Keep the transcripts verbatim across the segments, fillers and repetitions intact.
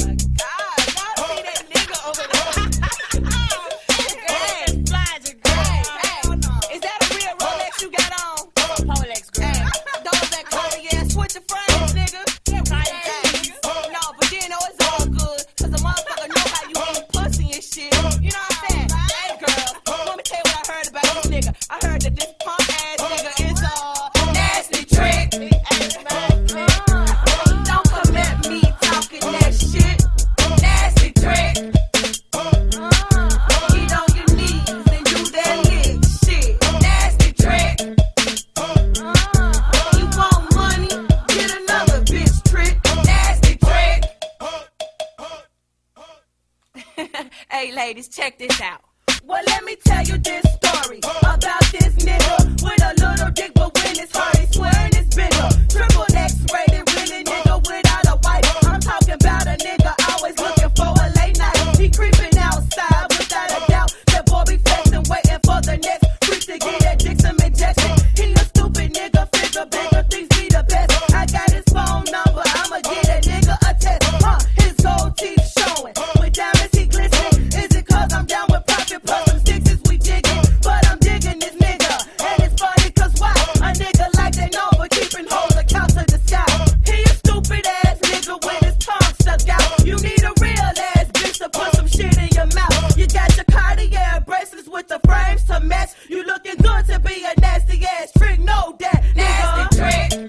Hey ladies, check this out. Well, let me tell you this story about this nigga with a little dick, but when it's hard, he swearing it's bigger. Triple X-rated, really nigga without a wife. I'm talking about a nigga always looking for a late night. He creeping outside without a doubt. That boy be flexing, waiting for the next freak to get that dick some injection. He a stupid nigga, figure bigger, things be the best. I got his phone number, I'ma get a nigga a test. Huh, his gold teeth showing, with diamonds he glistening. Is it cause I'm down with profit plus some sixes we digging? But I'm digging this nigga, and it's funny cause why? A nigga like that number keeping hold of count to the sky. He a stupid ass nigga with his tongue stuck out. You need a real ass bitch to put some shit in your mouth. You got your Cartier bracelets with the frames to match. You looking good to be a nasty ass trick, know that nigga. Nasty trick.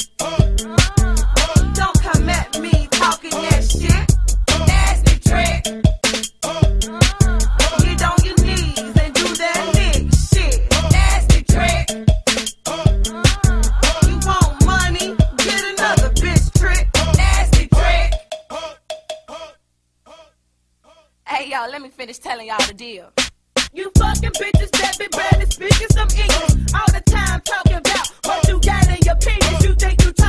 Don't come at me talking that shit. Nasty trick. Get on your knees and do that lick shit. Nasty trick. You want money? Get another bitch trick. Nasty trick. Hey y'all, let me finish telling y'all the deal. You fucking bitches that be barely speaking some English all the time talking about what you got in your penis. You think you